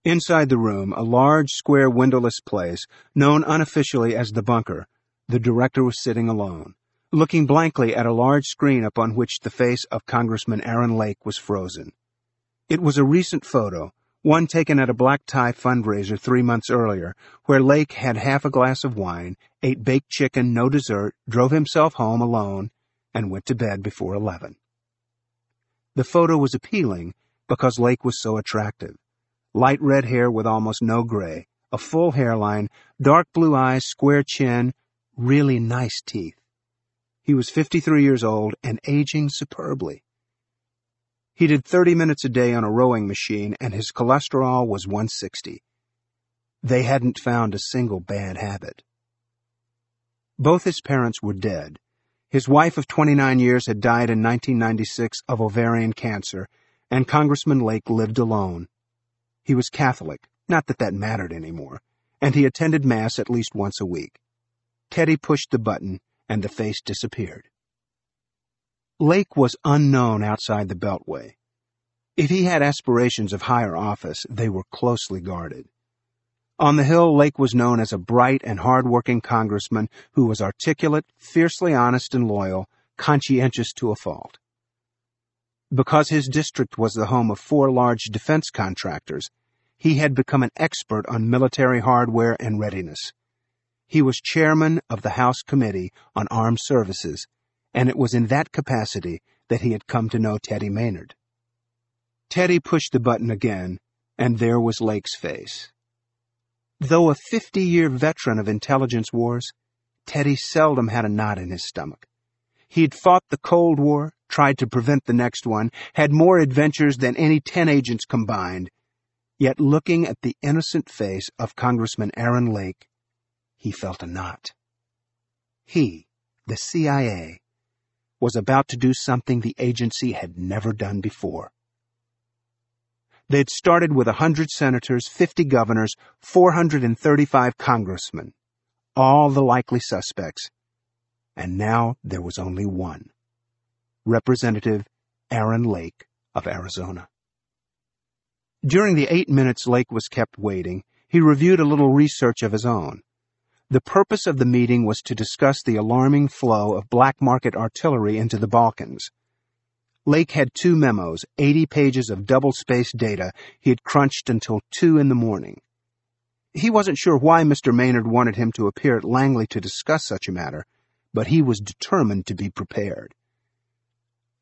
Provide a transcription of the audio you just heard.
Inside the room, a large, square, windowless place, known unofficially as the bunker, the director was sitting alone, looking blankly at a large screen upon which the face of Congressman Aaron Lake was frozen. It was a recent photo, one taken at a black tie fundraiser 3 months earlier, where Lake had half a glass of wine, ate baked chicken, no dessert, drove himself home alone, and went to bed before 11. The photo was appealing because Lake was so attractive. Light red hair with almost no gray, a full hairline, dark blue eyes, square chin, really nice teeth. He was 53 years old and aging superbly. He did 30 minutes a day on a rowing machine, and his cholesterol was 160. They hadn't found a single bad habit. Both his parents were dead. His wife of 29 years had died in 1996 of ovarian cancer, and Congressman Lake lived alone. He was Catholic, not that that mattered anymore, and he attended Mass at least once a week. Teddy pushed the button, and the face disappeared. Lake was unknown outside the Beltway. If he had aspirations of higher office, they were closely guarded. On the Hill, Lake was known as a bright and hard-working congressman who was articulate, fiercely honest and loyal, conscientious to a fault. Because his district was the home of 4 large defense contractors, he had become an expert on military hardware and readiness. He was chairman of the House Committee on Armed Services, and it was in that capacity that he had come to know Teddy Maynard. Teddy pushed the button again, and there was Lake's face. Though a 50-year veteran of intelligence wars, Teddy seldom had a knot in his stomach. He'd fought the Cold War, tried to prevent the next one, had more adventures than any 10 agents combined. Yet looking at the innocent face of Congressman Aaron Lake, he felt a knot. He, the CIA, was about to do something the agency had never done before. They'd started with 100 senators, 50 governors, 435 congressmen, all the likely suspects, and now there was only one. Representative Aaron Lake of Arizona. During the 8 minutes Lake was kept waiting, he reviewed a little research of his own. The purpose of the meeting was to discuss the alarming flow of black market artillery into the Balkans. Lake had 2 memos, 80 pages of double-spaced data he had crunched until 2 in the morning. He wasn't sure why Mr. Maynard wanted him to appear at Langley to discuss such a matter, but he was determined to be prepared.